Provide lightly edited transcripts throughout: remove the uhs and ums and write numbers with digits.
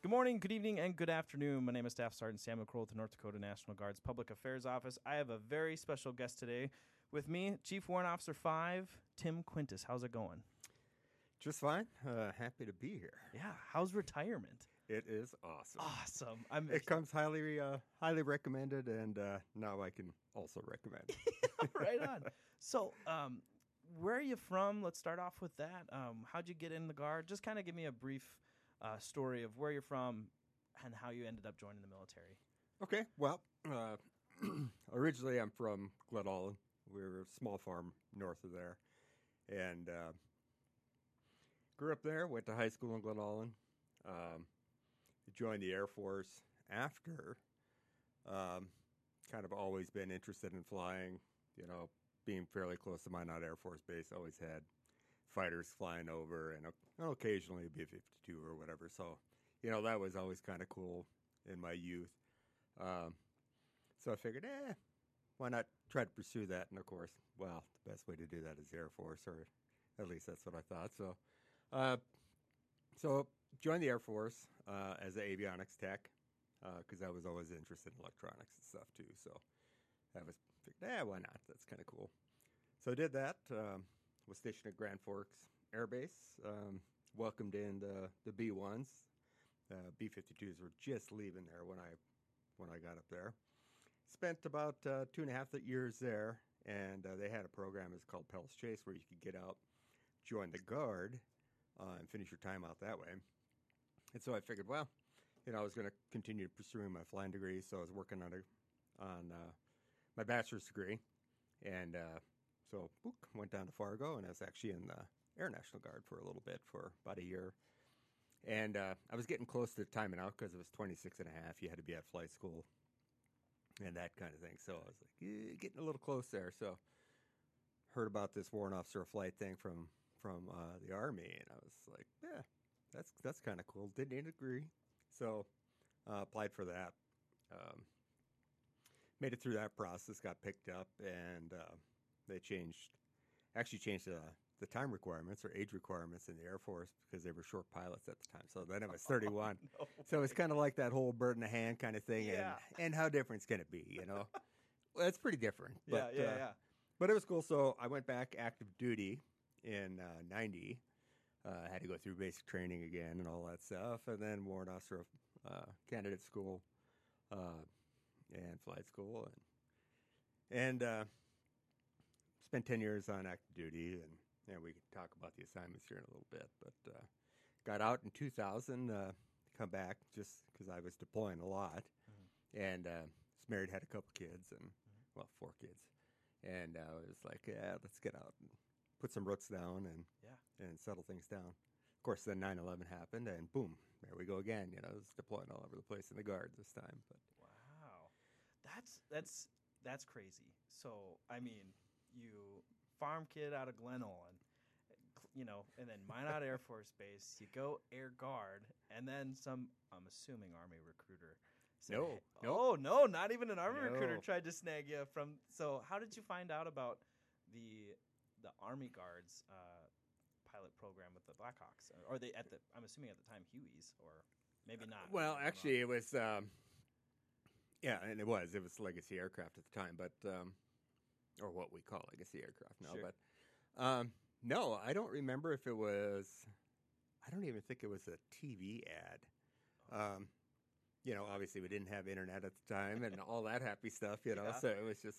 Good morning, good evening, and good afternoon. My name is Staff Sergeant Samuel Kroll with the North Dakota National Guard's Public Affairs Office. I have a very special guest today with me, Chief Warrant Officer 5, Tim Quintus. How's it going? Just fine. Happy to be here. Yeah, how's retirement? It is awesome. Awesome. It comes highly recommended, and now I can also recommend. Right on. So, where are you from? Let's start off with that. How'd you get in the Guard? Just kind of give me a brief story of where you're from and how you ended up joining the military. Okay. Well, originally I'm from Glenollen. We're a small farm north of there, and grew up there. Went to high school in Glenollen. Joined the Air Force after. Kind of always been interested in flying. You know, being fairly close to Minot Air Force Base, always had fighters flying over, and occasionally a B-52 or whatever. So, you know, that was always kind of cool in my youth. So I figured, why not try to pursue that? And of course, well, the best way to do that is the Air Force, or at least that's what I thought. So joined the Air Force as an avionics tech because I was always interested in electronics and stuff too. So I was figured, why not? That's kind of cool. So I did that. Was stationed at Grand Forks Air Base. Welcomed in the B-1s. B-52s were just leaving there when I got up there. Spent about 2.5 years there, and they had a program that's called Pell's Chase where you could get out, join the Guard, and finish your time out that way. And so I figured, well, you know, I was going to continue pursuing my flying degree, so I was working on my bachelor's degree, and so went down to Fargo, and I was actually in the Air National Guard for a little bit, for about a year. And I was getting close to timing out because it was 26 and a half. You had to be at flight school and that kind of thing. So I was like, getting a little close there. So heard about this warrant officer of flight thing from the Army, and I was like, yeah, that's kind of cool. Didn't need a degree. So applied for that. Made it through that process, got picked up, and they changed the time requirements or age requirements in the Air Force because they were short pilots at the time. So then it was 31. No So it's kind of like that whole bird in the hand kind of thing. Yeah. And how different can it be, you know? Well, it's pretty different. But, Yeah. But it was cool. So I went back active duty in 90. Had to go through basic training again and all that stuff. And then warrant officer of candidate school and flight school. And spent 10 years on active duty, and we can talk about the assignments here in a little bit. But got out in 2000, come back just because I was deploying a lot, and was married, had a couple kids, and 4 kids, and I was like, let's get out and put some roots down and settle things down. Of course, then 9/11 happened, and boom, there we go again. You know, I was deploying all over the place in the Guard this time. But Wow. That's crazy. So, I mean, you farm kid out of Glenollen, you know, and then Minot Air Force Base, you go Air Guard, and then some, I'm assuming, Army recruiter. No. Oh, no, not even an Army No. recruiter tried to snag you from. So how did you find out about the Army Guard's pilot program with the Blackhawks? Or they I'm assuming at the time Hueys, or maybe not. Well, actually, it was, and it was Legacy Aircraft at the time, but, or what we call Legacy Aircraft now. Sure. But no, I don't remember if it was, I don't even think it was a TV ad. You know, obviously we didn't have internet at the time and all that happy stuff, you know, Yeah. so it was just,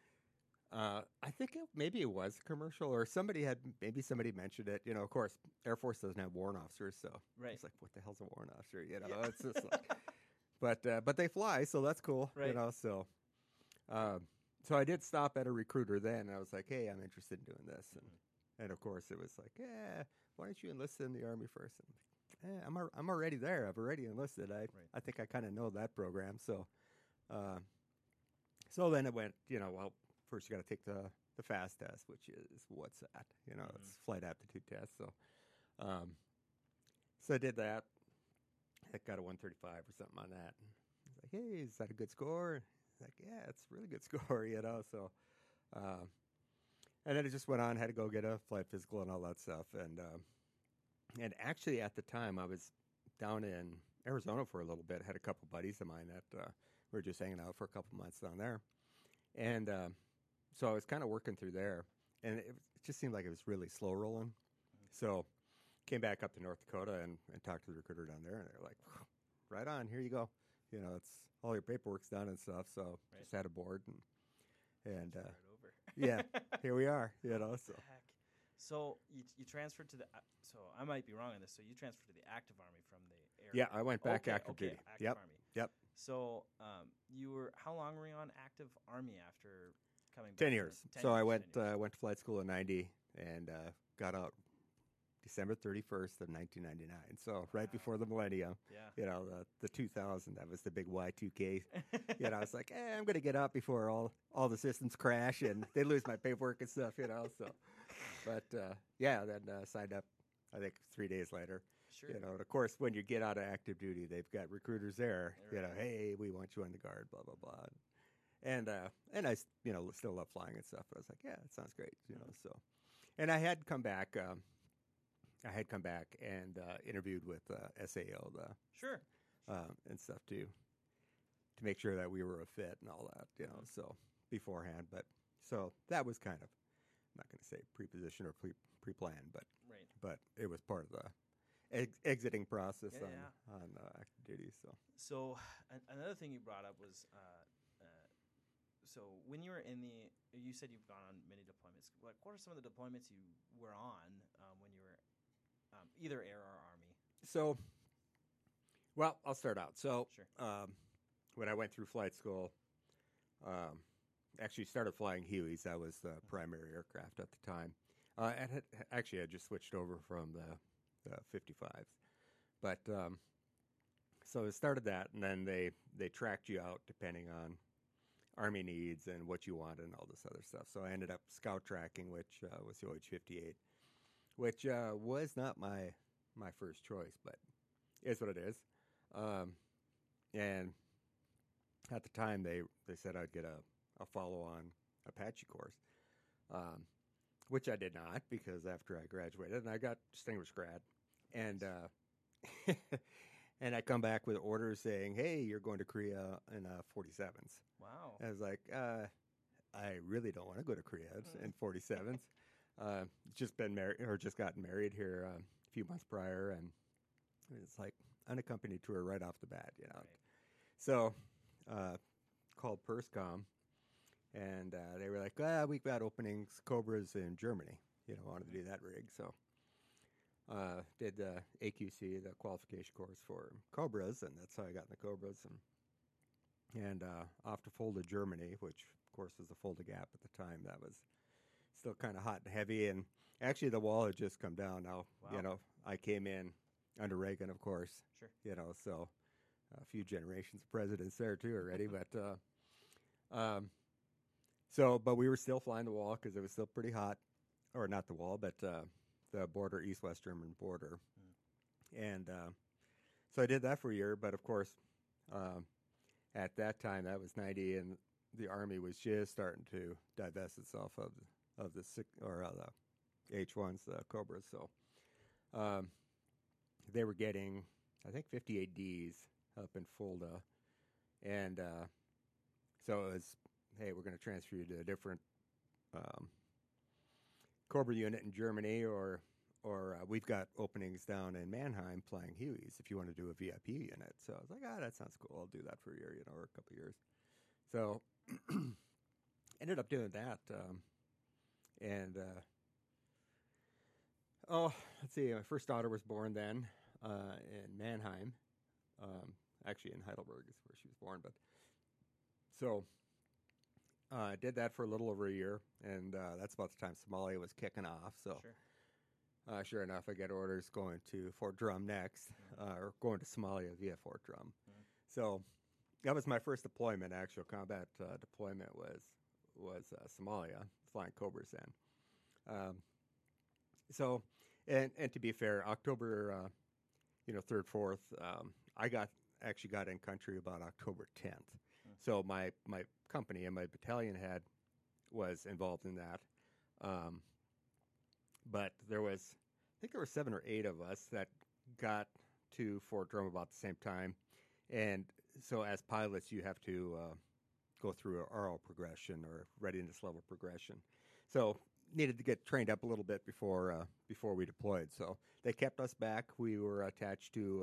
I think maybe it was a commercial, or somebody mentioned it. You know, of course, Air Force doesn't have warrant officers, so Right. it's like, what the hell's a warrant officer? You know, It's just like, but they fly, so that's cool. Right. You know, so I did stop at a recruiter then, and I was like, hey, I'm interested in doing this, and of course it was like, why don't you enlist in the Army first? And I'm like, I'm already there. I've already enlisted. I think I kind of know that program. So then it went, you know, well, first you got to take the FAST test, which is what's that? You know, it's flight aptitude test. So I did that. I got a 135 or something on that. And I was like, hey, is that a good score? He's like, yeah, it's a really good score, you know. So, and then it just went on. Had to go get a flight physical and all that stuff. And actually, at the time, I was down in Arizona for a little bit. Had a couple buddies of mine that we were just hanging out for a couple months down there, and so I was kind of working through there, and it just seemed like it was really slow rolling. So came back up to North Dakota and talked to the recruiter down there, and they're like, "Right on, here you go. You know, it's all your paperwork's done and stuff." So just had a board and Start over. yeah, here we are. You know, so. Heck. So you transferred to the. So I might be wrong on this. So you transferred to the active army from the air. Yeah, I went back active okay, duty. active Yep. army. Yep. So you were how long were you on active army after coming back? 10 years. 10 So I years, went 10 years. went to flight school in '90 and got out December 31st of 1999. So right before the millennium. Yeah. You know, the 2000, that was the big Y2K. You know, I was like, I'm going to get out before all the systems crash and they lose my paperwork and stuff, you know. So, but yeah, then signed up, I think 3 days later. Sure. You know, and of course, when you get out of active duty, they've got recruiters there. Right. You know, hey, we want you on the guard, blah blah blah. And I, you know, still love flying and stuff. But I was like, yeah, it sounds great, you know. So, and I had come back. I had come back and interviewed with SAO, Sure. and stuff too, to make sure that we were a fit and all that, you know. So beforehand, but so that was kind of, I'm not going to say pre-position or pre-planned, but it was part of the exiting process on active duty. So another thing you brought up was, so when you were you said you've gone on many deployments. Like, what are some of the deployments you were on when you were either air or army? So, well, I'll start out. So, Sure. when I went through flight school, actually started flying Hueys. That was the primary aircraft at the time. And I just switched over from the 55s. But so I started that, and then they tracked you out depending on Army needs and what you want and all this other stuff. So I ended up scout tracking, which was the OH-58, which was not my first choice, but is what it is. And at the time, they said I'd get a follow-on Apache course, which I did not, because after I graduated, and I got distinguished grad, and and I come back with orders saying, "Hey, you're going to Korea in 47s." Wow. I was like, I really don't want to go to Korea in 47s. Just been married, or just gotten married here a few months prior, and it's like unaccompanied tour right off the bat, you know. Right. So called PERSCOM, and they were like, we've got openings, Cobras in Germany. You know, wanted to do that rig, so did the AQC, the qualification course for Cobras, and that's how I got in the Cobras, and off to Fulda, Germany, which of course was the Fulda Gap at the time. That was still kind of hot and heavy, and actually the wall had just come down now. Wow. You know, I came in under Reagan, of course. Sure. You know, so a few generations of presidents there too already, but but we were still flying the wall because it was still pretty hot, or not the wall, but the border, East-West German border, and so I did that for a year. But of course, at that time, that was '90, and the Army was just starting to divest itself of the H-1s, the Cobras. So they were getting, I think, 58Ds up in Fulda, and so it was, hey, we're going to transfer you to a different Cobra unit in Germany, or we've got openings down in Mannheim flying Hueys if you want to do a VIP unit. So I was like, that sounds cool. I'll do that for a year, you know, or a couple of years. So ended up doing that, and let's see, my first daughter was born then in Mannheim. Actually in Heidelberg is where she was born, but so I did that for a little over a year, and that's about the time Somalia was kicking off. So sure enough, I get orders going to Fort Drum next, or going to Somalia via Fort Drum. So that was my first deployment. Actual combat deployment was Somalia, flying Cobras then. So, and to be fair, October, 3rd, 4th, I actually got in country about October 10th. So my company and my battalion head was involved in that. But I think there were 7 or 8 of us that got to Fort Drum about the same time, and so as pilots, you have to go through a RO progression or readiness level progression. So needed to get trained up a little bit before we deployed. So they kept us back. We were attached to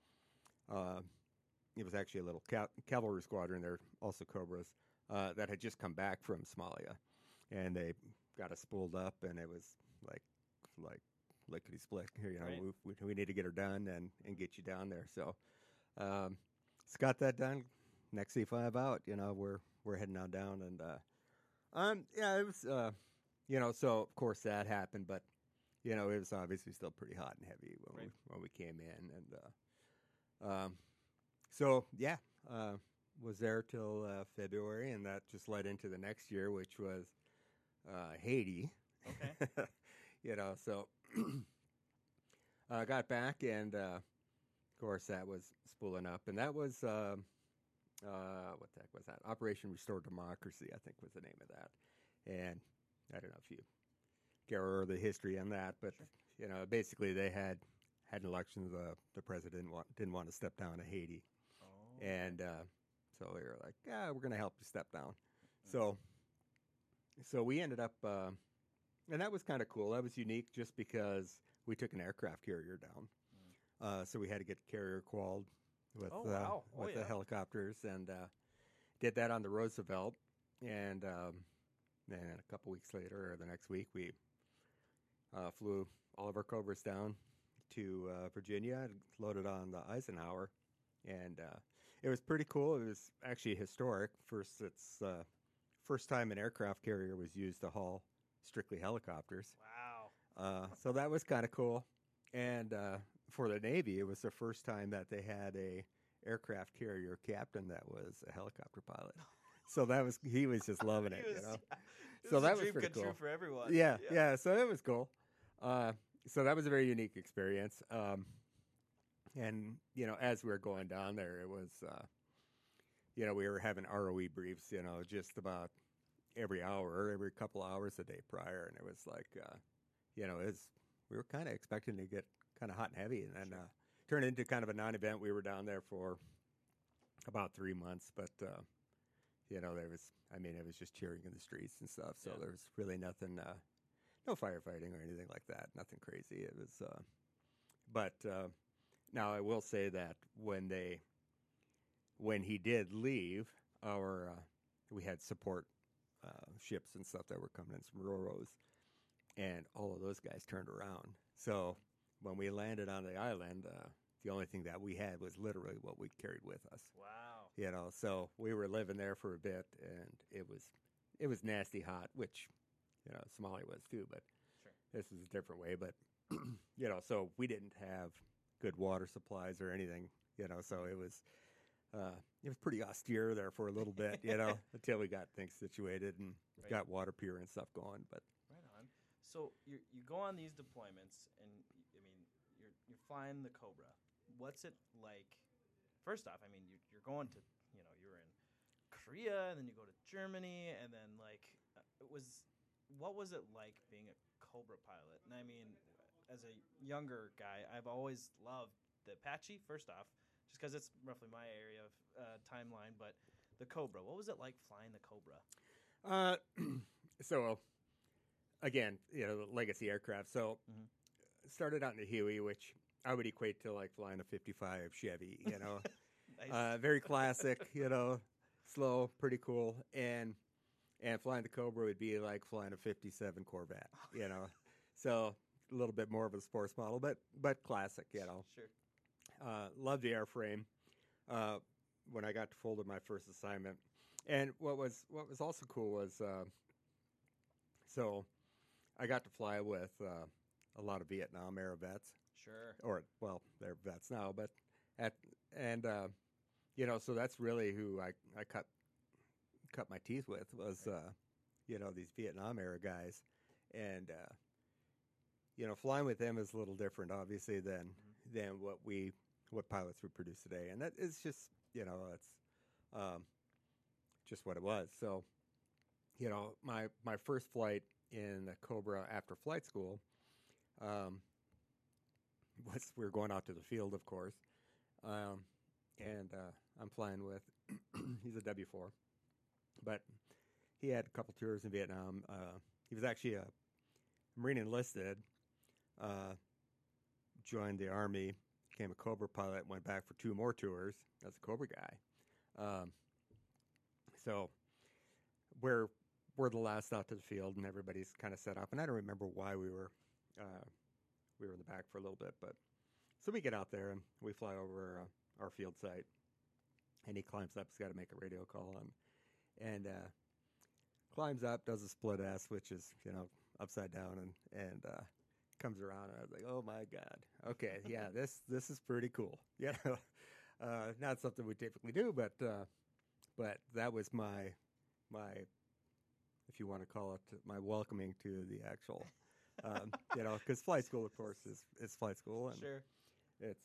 it was actually a little cavalry squadron there, also Cobras, that had just come back from Somalia, and they got us spooled up, and it was like lickety split. You know, Right. we need to get her done and get you down there. So it's got that done. Next C5 out. You know, we're heading on down, and yeah, it was so of course that happened, but you know, it was obviously still pretty hot and heavy when we came in, and so yeah, was there till February, and that just led into the next year, which was Haiti. Okay. You know, so I got back, and of course that was spooling up, and that was what the heck was that? Operation Restore Democracy, I think was the name of that. And I don't know if you care or the history on that, but Sure. you know, basically they had an election. The president didn't want to step down to Haiti, Oh. and so they were like, "Yeah, we're going to help you step down." So we ended up, and that was kind of cool. That was unique, just because we took an aircraft carrier down. So we had to get the carrier qualled with Oh, wow. Oh, with the yeah. helicopters, and did that on the Roosevelt. And then a couple weeks later, or the next week, we flew all of our Cobras down to Virginia and loaded on the Eisenhower, and it was pretty cool. It was actually historic. First time an aircraft carrier was used to haul strictly helicopters. Wow. So that was kind of cool. And for the Navy, it was the first time that they had a aircraft carrier captain that was a helicopter pilot. So he was just loving it, you know. It So was that a was dream pretty come cool. true for everyone. Yeah. So it was cool. So that was a very unique experience. And you know, as we were going down there, it was you know, we were having ROE briefs, you know, just about every hour, every couple hours a day prior, and it was like, you know, we were kind of expecting to get kind of hot and heavy, and then turned into kind of a non-event. We were down there for about 3 months, but you know, it was just cheering in the streets and stuff. So there was really nothing, no firefighting or anything like that. Nothing crazy. It was, but now I will say that when he did leave, we had support ships and stuff that were coming in, some Roros, and all of those guys turned around. So when we landed on the island, the only thing that we had was literally what we carried with us. Wow. You know, so we were living there for a bit, and it was nasty hot, which, you know, Somalia was too, but Sure. this is a different way. But you know, so we didn't have good water supplies or anything. You know, so it was pretty austere there for a little bit, you know, until we got things situated and Right. got water pure and stuff going. But Right on. So you go on these deployments, and I mean, you're flying the Cobra. What's it like? First off, I mean, you're going to, you know, you're in Korea, and then you go to Germany, and then like, what was it like being a Cobra pilot? And I mean, as a younger guy, I've always loved the Apache. First off, just because it's roughly my area of timeline, but the Cobra. What was it like flying the Cobra? so again, you know, the legacy aircraft. So started out in the Huey, which I would equate to like flying a 55 Chevy, you know. Nice. Very classic, you know, slow, pretty cool. And flying the Cobra would be like flying a 57 Corvette, you know. So a little bit more of a sports model, but classic, you know. Sure. Loved the airframe. When I got to fold my first assignment, and what was also cool was so I got to fly with a lot of Vietnam era vets. Sure. Or well, they're vets now, but you know, so that's really who I cut my teeth with was you know, these Vietnam era guys, and you know, flying with them is a little different, obviously, than what pilots would produce today, and that is just, you know, it's just what it was. So, you know, my first flight in the Cobra after flight school, we were going out to the field, of course, and I'm flying with. He's a W4, but he had a couple tours in Vietnam. He was actually a Marine enlisted, joined the Army, became a Cobra pilot, went back for 2 more tours as a Cobra guy. So we're the last out to the field, and everybody's kind of set up. And I don't remember why we were in the back for a little bit, but so we get out there and we fly over our field site, and he climbs up. He's got to make a radio call and climbs up, does a split S, which is upside down, and comes around, and I was like, oh my god, okay, yeah, this is pretty cool. Not something we typically do, but that was my if you want to call it, my welcoming to the actual because flight school, of course, is flight school, and Sure. it's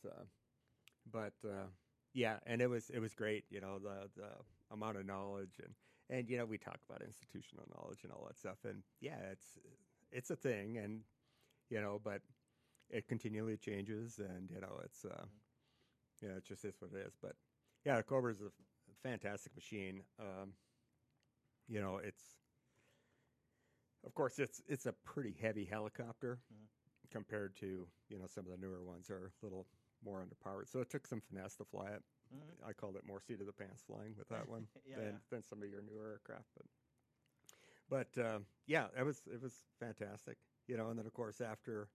yeah, and it was great, the amount of knowledge, and we talk about institutional knowledge and all that stuff, and yeah, it's a thing, and but it continually changes, and it's it just is what it is. But yeah, the Cobra is a fantastic machine. It's, of course, it's a pretty heavy helicopter compared to some of the newer ones are a little more underpowered. So it took some finesse to fly it. I called it more seat of the pants flying with that one than some of your newer aircraft. But yeah, it was fantastic. And then of course after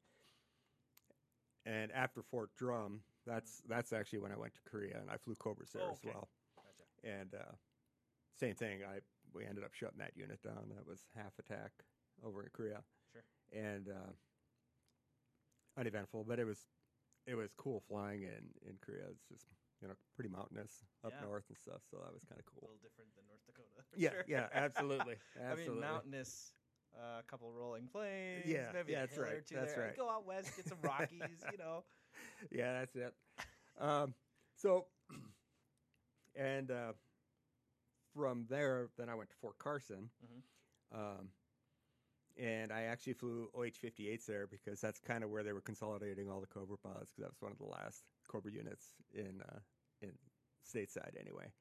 Fort Drum, that's actually when I went to Korea, and I flew Cobras there as well. Gotcha. And same thing. We ended up shutting that unit down. That was half attack over in Korea. Sure. And uneventful, but it was cool flying in Korea. It's just pretty mountainous up north and stuff, so that was kind of cool. A little different than North Dakota. Yeah, Sure. yeah, absolutely. I mean, mountainous. A couple rolling plains, yeah, maybe yeah, a hill or two there. Right. Go out west, get some Rockies, Yeah, that's it. So, and from there, then I went to Fort Carson, and I actually flew OH-58s there because that's kind of where they were consolidating all the Cobra pilots, because that was one of the last Cobra units in stateside anyway,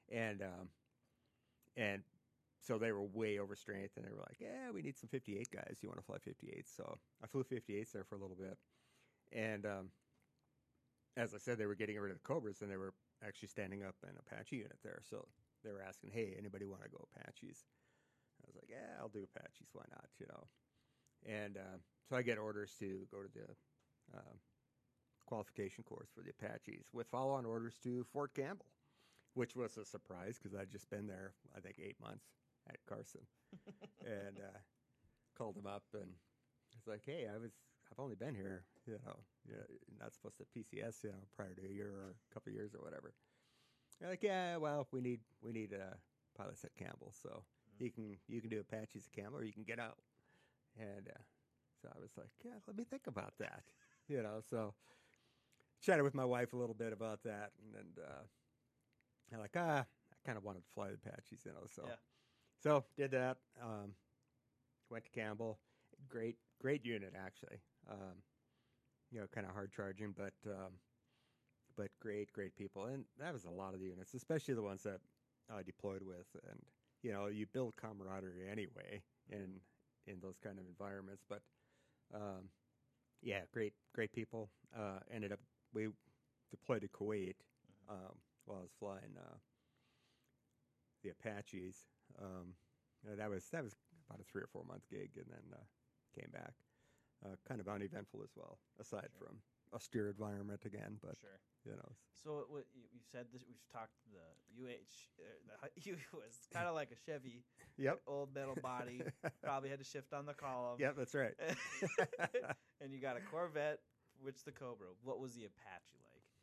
and so they were way overstrength, and they were like, yeah, we need some 58 guys. You want to fly 58s? So I flew 58s there for a little bit. And as I said, they were getting rid of the Cobras, and they were actually standing up an Apache unit there. So they were asking, hey, anybody want to go Apaches? I was like, yeah, I'll do Apaches. Why not? And so I get orders to go to the qualification course for the Apaches with follow-on orders to Fort Campbell, which was a surprise because I'd just been there, I think, 8 months at Carson, and called him up, and it's like, hey, I've only been here, you're not supposed to PCS, prior to a year or a couple of years or whatever. They're like, yeah, well, we need pilots at Campbell, so you can do Apaches at Campbell, or you can get out. And so I was like, yeah, let me think about that, So chatted with my wife a little bit about that, and I'm like, I kind of wanted to fly the Apaches, so. Yeah. So did that. Went to Campbell. Great unit actually. Kind of hard charging, but great people, and that was a lot of the units, especially the ones that I deployed with, and you build camaraderie anyway in those kind of environments. But yeah, great people. Ended up we deployed to Kuwait while I was flying the Apaches. That was about a 3 or 4 month gig, and then came back. Kind of uneventful as well, aside from austere environment again. But sure. So you said this. We've talked the U was kind of like a Chevy. Yep. Old metal body. Probably had to shift on the column. Yep, that's right. And you got a Corvette, which the Cobra. What was the Apache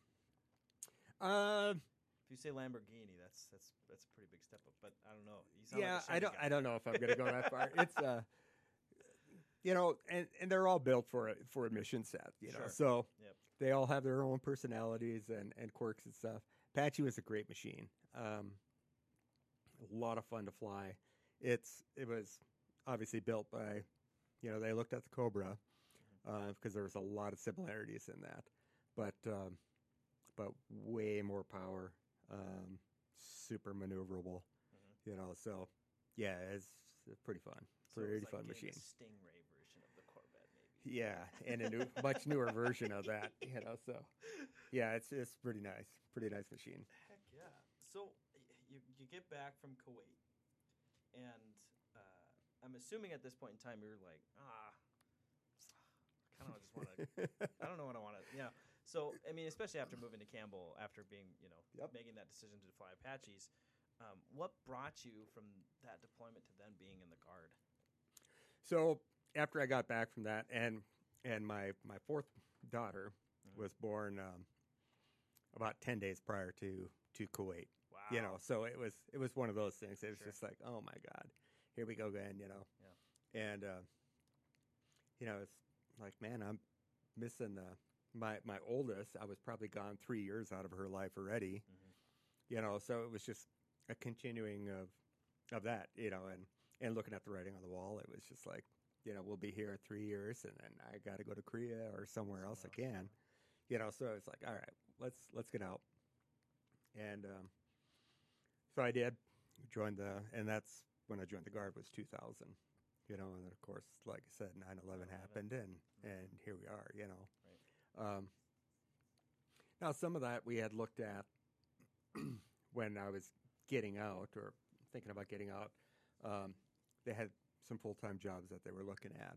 like? If you say Lamborghini, that's a pretty big step up. But I don't know. You sound like a Chevy guy. I don't know if I'm going to go that far. It's and they're all built for a mission set. Sure. So yep. They all have their own personalities and quirks and stuff. Apache was a great machine. A lot of fun to fly. It was obviously built by, they looked at the Cobra, because there was a lot of similarities in that, but way more power, super maneuverable, So yeah, it's pretty fun, So it pretty was fun like getting machine. a Stingray version of the Corvette, maybe. Yeah, and a much newer version of that, So yeah, it's pretty nice machine. Heck yeah! So you get back from Kuwait, and I'm assuming at this point in time you're like, kind of just want to. I don't know what I want to. So I mean, especially after moving to Campbell, after being Yep. making that decision to fly Apaches, what brought you from that deployment to then being in the Guard? So after I got back from that, and my fourth daughter was born about 10 days prior to Kuwait. Wow. So it was one of those things. It was Sure. just like, oh my God, here we go again. Yeah. And it's like, man, I'm missing my oldest. I was probably gone 3 years out of her life already. So it was just a continuing of that, and looking at the writing on the wall. It was just like, we'll be here 3 years, and then I got to go to Korea or somewhere else again. So it's like, all right, let's get out. And so I did join and that's when I joined the Guard was 2000. And then of course, like I said, 9/11 happened, and here we are. Right. Now some of that we had looked at when I was getting out or thinking about getting out. They had some full-time jobs that they were looking at.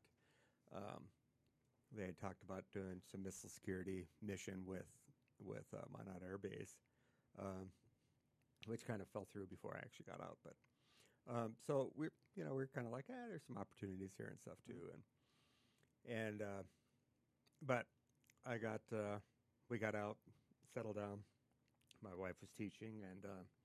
They had talked about doing some missile security mission with Minot Air Base, which kind of fell through before I actually got out. But so we're kind of like, there's some opportunities here and stuff too, and but we got out, settled down. My wife was teaching, and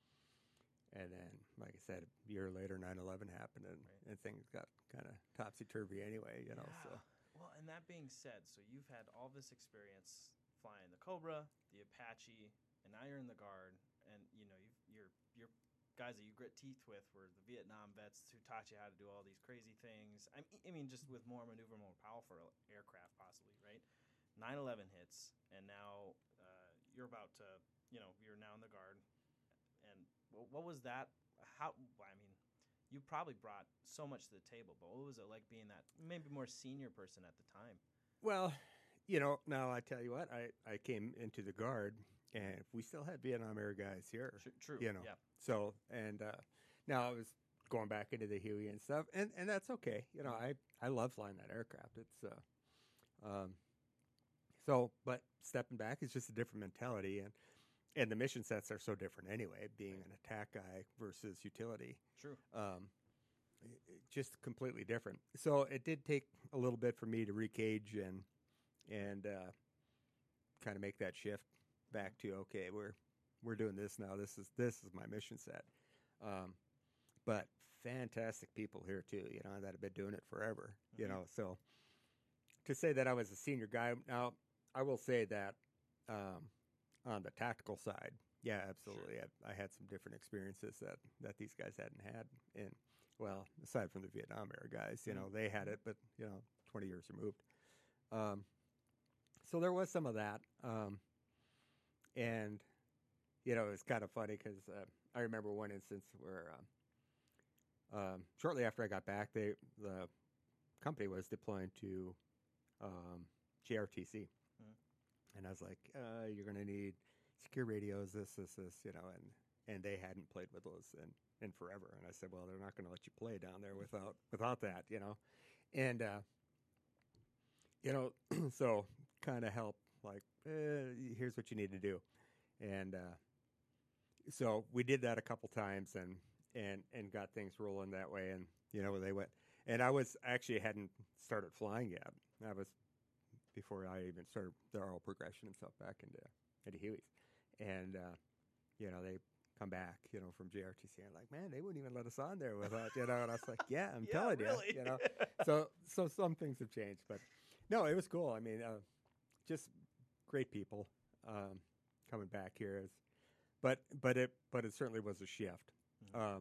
then, like I said, a year later, 9/11 happened, and things got kind of topsy-turvy anyway, So. Well, and that being said, so you've had all this experience flying the Cobra, the Apache, and now you're in the Guard, and your guys that you grit teeth with were the Vietnam vets who taught you how to do all these crazy things. I mean, just with more maneuver, more powerful aircraft, possibly, right? 9/11 hits, and now you're about to, you're now in the Guard, and what was that? You probably brought so much to the table, but what was it like being that maybe more senior person at the time? Well, now I tell you what, I came into the Guard, and we still had Vietnam Air guys here. True. Yeah. So, and now I was going back into the Huey and stuff, and that's okay. I love flying that aircraft. It's but stepping back is just a different mentality, and the mission sets are so different anyway, being an attack guy versus utility. True. Just completely different. So it did take a little bit for me to recage and kind of make that shift back to, okay, we're doing this now. This is my mission set. But fantastic people here too, that have been doing it forever. So to say that I was a senior guy, now I will say that on the tactical side, yeah, absolutely. Sure. I had some different experiences that these guys hadn't had. And, well, aside from the Vietnam era guys, they had it, but, 20 years removed. So there was some of that. And, it's kind of funny because I remember one instance where shortly after I got back, the company was deploying to JRTC. And I was like, you're going to need secure radios, this, and they hadn't played with those in forever. And I said, well, they're not going to let you play down there without that, And, so kind of help, like, here's what you need to do. And so we did that a couple times and got things rolling that way. And, they went. And I hadn't started flying yet. I was before I even started the RO progression and stuff back into Huey's. And, they come back, from JRTC and like, man, they wouldn't even let us on there without, and I was like, yeah, I'm telling really? you, So some things have changed, but no, it was cool. I mean, just great people, coming back here but it certainly was a shift. Mm-hmm.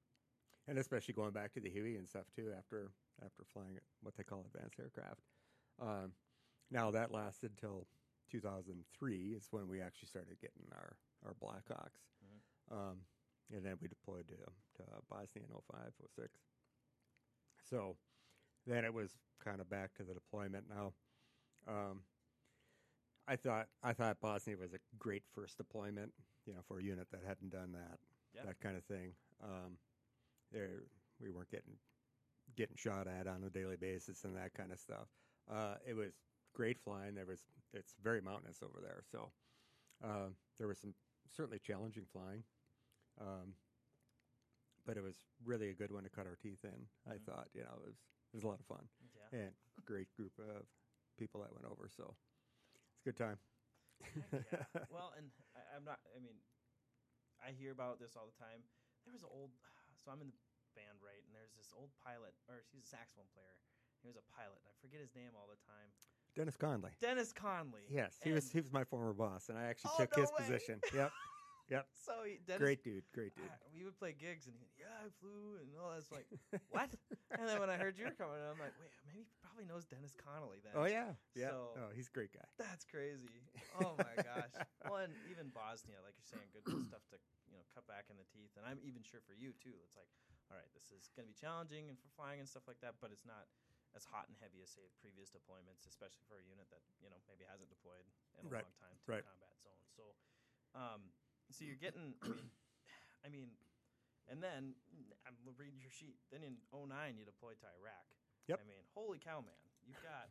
And especially going back to the Huey and stuff too, after flying what they call advanced aircraft. Now that lasted till 2003 is when we actually started getting our Blackhawks. And then we deployed to Bosnia in 05, 06. So then it was kind of back to the deployment. Now, I thought Bosnia was a great first deployment, for a unit that hadn't done that kind of thing. We weren't getting shot at on a daily basis and that kind of stuff. It was great flying. It's very mountainous over there, so there was some certainly challenging flying, but it was really a good one to cut our teeth in. I thought, it was a lot of fun, and a great group of people that went over. So it's a good time. Yeah. Well, and I hear about this all the time. There was so I'm in the band, right? And there's this old pilot, or he's a saxophone player. He was a pilot. I forget his name all the time. Dennis Conley. Dennis Conley. Yes, he was my former boss, and I actually took his position. Yep. So Dennis, great dude. We would play gigs, and I flew, and all that's like, what? And then when I heard you were coming, I'm like, wait, maybe he probably knows Dennis Connolly then. Oh yeah. So, he's a great guy. That's crazy. Oh my gosh. Well, and even Bosnia, like you're saying, good stuff to cut back in the teeth, and I'm even sure for you too. It's like, all right, this is going to be challenging and for flying and stuff like that, but it's not as hot and heavy as say previous deployments, especially for a unit that maybe hasn't deployed in a long time to a combat zone. So, so you're getting, I mean, and then I'm reading your sheet. Then in 2009 you deployed to Iraq. Yep. I mean, holy cow, man! You've got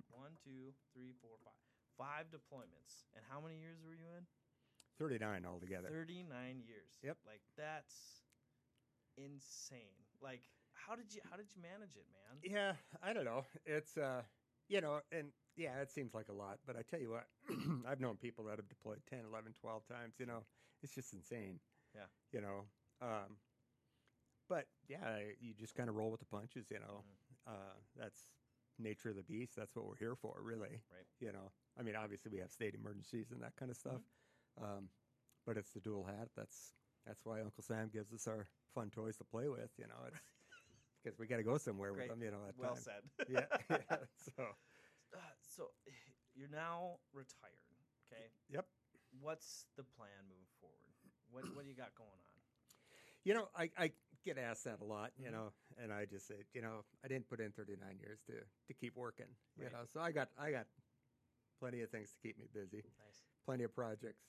5 deployments, and how many years were you in? 39 altogether. 39 years. Yep. Like that's insane. Like how did you manage it, man? Yeah, I don't know. It's and yeah, it seems like a lot, but I tell you what, I've known people that have deployed 10, 11, 12 times, it's just insane. Yeah. But yeah, you just kind of roll with the punches, that's nature of the beast. That's what we're here for, really. Right. I mean, obviously we have state emergencies and that kind of stuff. But it's the dual hat. That's why Uncle Sam gives us our fun toys to play with, it's because we got to go somewhere with them, at well time. said. Yeah. So you're now retired, okay? Yep. What's the plan moving forward? What do you got going on? I get asked that a lot, and I just say, I didn't put in 39 years to keep working, so I got plenty of things to keep me busy. Nice. Plenty of projects,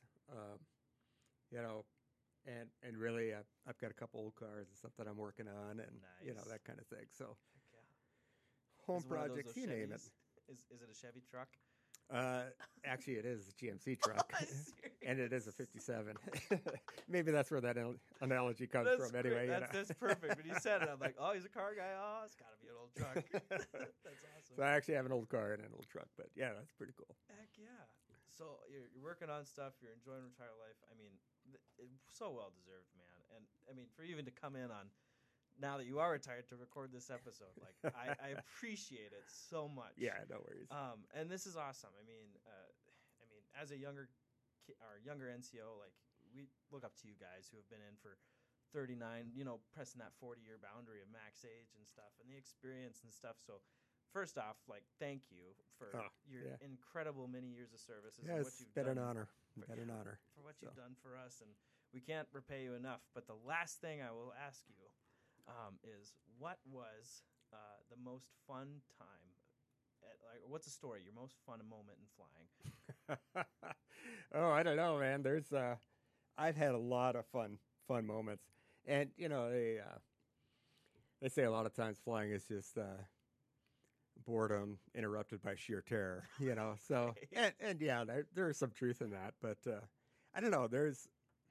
and really I've got a couple old cars and stuff that I'm working on, and nice. That kind of thing. So yeah. home projects, you name it. Is it a Chevy truck? Actually, it is a GMC truck, and it is a 57. Maybe that's where that analogy comes from. Anyway, that's perfect. When you said it, I'm like, oh, he's a car guy. Oh, it's got to be an old truck. That's awesome. So I actually have an old car and an old truck, but yeah, that's pretty cool. Heck yeah! So you're working on stuff. You're enjoying retired life. I mean, it's so well deserved, man. And I mean, for you even to come in on now that you are retired to record this episode, like I appreciate it so much. Yeah, no worries. And this is awesome. I mean, as a younger NCO, like we look up to you guys who have been in for 39, pressing that 40-year boundary of max age and stuff, and the experience and stuff. So, first off, like thank you for your incredible many years of service. Yeah, what you've been done an honor. Been an honor for what you've done for us, and we can't repay you enough. But the last thing I will ask you is what was the most fun time? What's a story? Your most fun moment in flying? Oh, I don't know, man. There's I've had a lot of fun moments, and they say a lot of times flying is just boredom interrupted by sheer terror. So and yeah, there's some truth in that, but I don't know. There's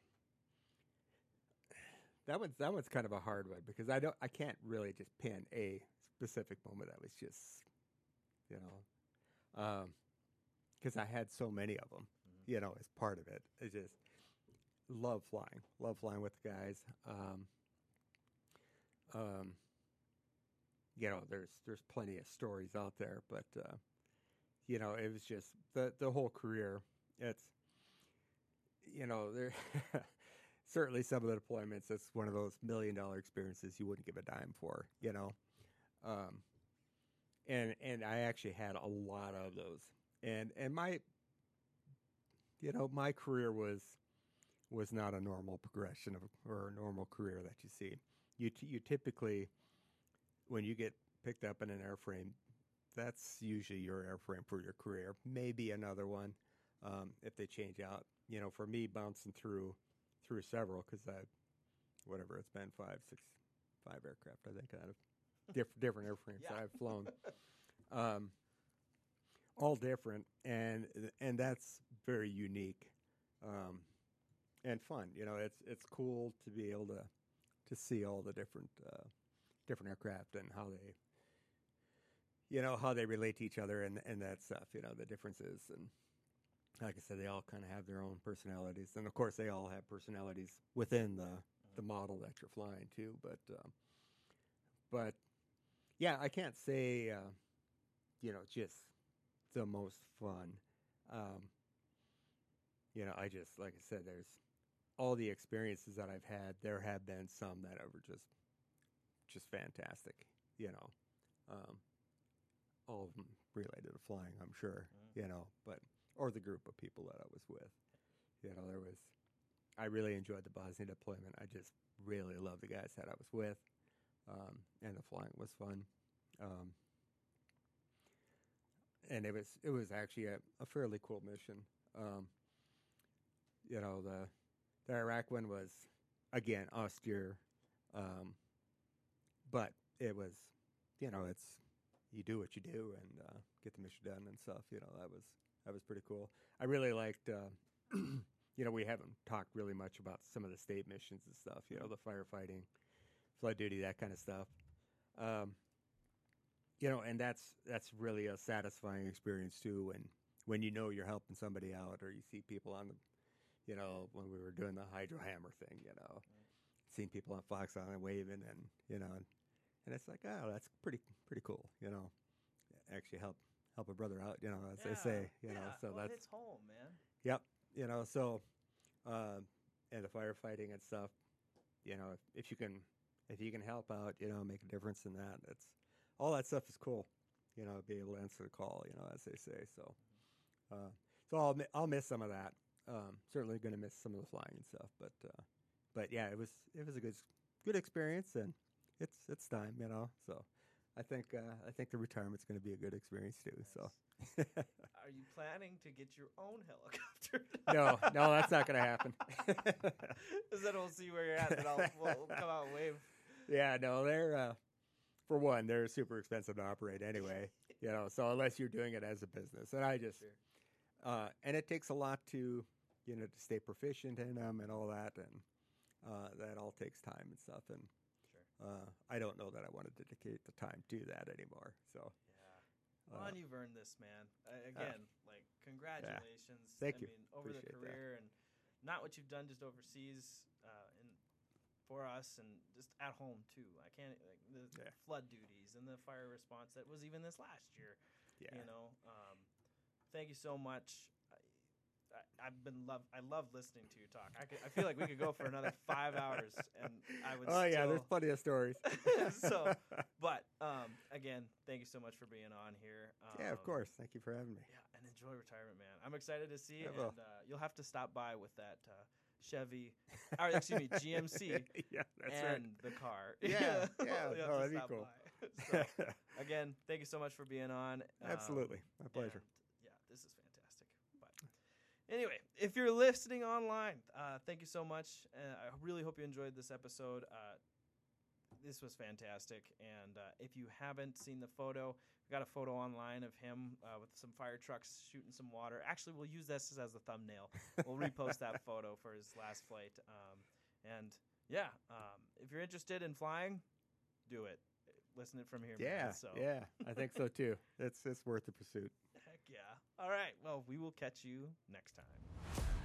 that one's kind of a hard one because I can't really just pin a specific moment that was just because I had so many of them, as part of it. I just love flying with the guys. There's plenty of stories out there, but it was just the whole career. It's there certainly some of the deployments. It's one of those $1 million experiences you wouldn't give a dime for. and I actually had a lot of those. And my my career was not a normal progression of or a normal career that you see. You typically, when you get picked up in an airframe, that's usually your airframe for your career. Maybe another one if they change out. For me, bouncing through several, because whatever it's been, five aircraft, I think, out of different airframes that I've flown. All different, and that's very unique and fun. It's cool to be able to see all the different aircraft and how they relate to each other and that stuff. The differences, and like I said, they all kind of have their own personalities, and of course they all have personalities within the model that you're flying too. But yeah, I can't say just the most fun. I just, like I said, there's all the experiences that I've had. There have been some that were just fantastic. All of them related to flying, I'm sure. But or the group of people that I was with. I really enjoyed the Bosnia deployment. I just really loved the guys that I was with, and the flying was fun. And it was actually a fairly cool mission. The Iraq one was, again, austere, but it was, it's you do what you do and get the mission done and stuff. That was pretty cool. I really liked. We haven't talked really much about some of the state missions and stuff. The firefighting, flood duty, that kind of stuff. And that's really a satisfying experience too. When you're helping somebody out, or you see people on the, when we were doing the hydro hammer thing, seeing people on Fox Island waving and it's like, oh, that's pretty cool. Actually help a brother out, as they say, So well, that's it's home, man. Yep. So and the firefighting and stuff, if you can help out, make a difference in that. It's all that stuff is cool, be able to answer the call, as they say. So I'll miss some of that. Certainly going to miss some of the flying and stuff, but yeah, it was a good experience, and it's time, So I think the retirement's going to be a good experience too. Nice. So. Are you planning to get your own helicopter? No, that's not going to happen. Because then we'll see where you're at, and we'll come out and wave. Yeah, no, they're for one, they're super expensive to operate anyway. So unless you're doing it as a business, and I just, sure. And it takes a lot to stay proficient in them and all that, and that all takes time and stuff. And sure. I don't know that I want to dedicate the time to that anymore. So. Well, and you've earned this, man. Again, congratulations. Yeah. Thank you. Over Appreciate the career, and not what you've done just overseas, for us, and just at home too. I can't the flood duties and the fire response that was even this last year. Yeah. Thank you so much. I love listening to you talk. I feel like we could go for another 5 hours, and I would. Oh yeah, there's plenty of stories. But again, thank you so much for being on here. Yeah, of course. Thank you for having me. Yeah, and enjoy retirement, man. I'm excited to see it, will. and you'll have to stop by with that Chevy, or excuse me, GMC. Yeah, that's and right. the car. Yeah. You'll have to That'd be stop cool. by. So, again, thank you so much for being on. Absolutely, my pleasure. Yeah, this is fantastic. But anyway, if you're listening online, thank you so much. I really hope you enjoyed this episode. This was fantastic. And if you haven't seen the photo, we got a photo online of him with some fire trucks shooting some water. Actually, we'll use this as the thumbnail. We'll repost that photo for his last flight. If you're interested in flying, do it. Listen it from here. Yeah, man, so. yeah, I think so too. It's worth the pursuit. Heck yeah. All right. Well, we will catch you next time.